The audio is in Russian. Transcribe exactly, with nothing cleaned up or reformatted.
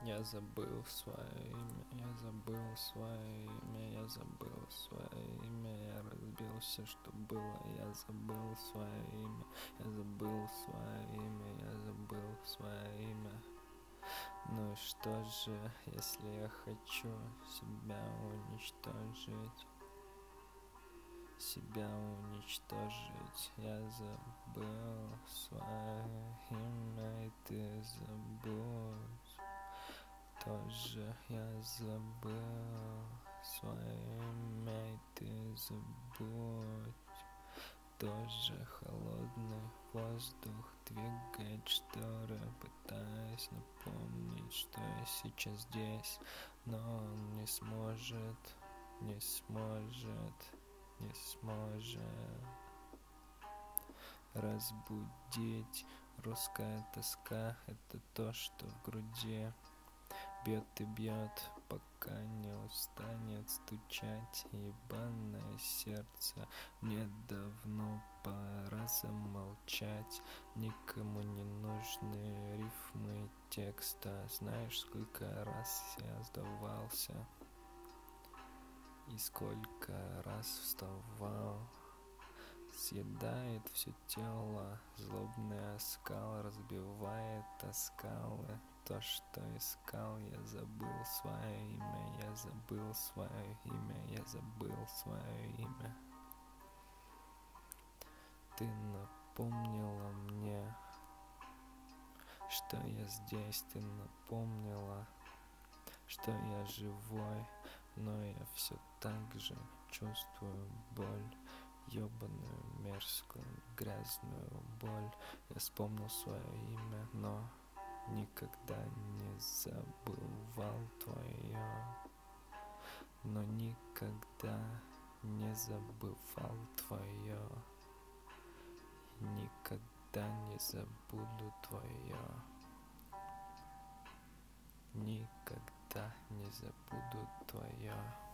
Я забыл свое имя, я забыл свое имя, я забыл свое имя, я разбил все, что было, я забыл свое имя, я забыл свое имя, я забыл свое имя. Ну и что же, если я хочу себя уничтожить, себя уничтожить, я забыл свое имя, и ты забудь. Тоже я забыл свое имя, и ты забудь. Тоже холодный воздух двигает шторы, пытаясь напомнить, что я сейчас здесь, но он не сможет, не сможет, не сможет разбудить. Русская тоска — это то, что в груди бьет и бьет, пока не устанет стучать ебаное сердце. Мне давно пора замолчать, никому не нужны рифмы текста. Знаешь, сколько раз я сдавался и сколько раз вставал. Съедает все тело, злобный оскал разбивает о скалы. То, что искал, я забыл свое имя, я забыл свое имя, я забыл свое имя. Ты напомнила мне, что я здесь, ты напомнила, что я живой, но я все так же чувствую боль. Ёбаную, мерзкую, грязную боль. Я вспомнил свое имя, но никогда не забывал твое. Но никогда не забывал твое. Никогда не забуду твое. Никогда не забуду твое.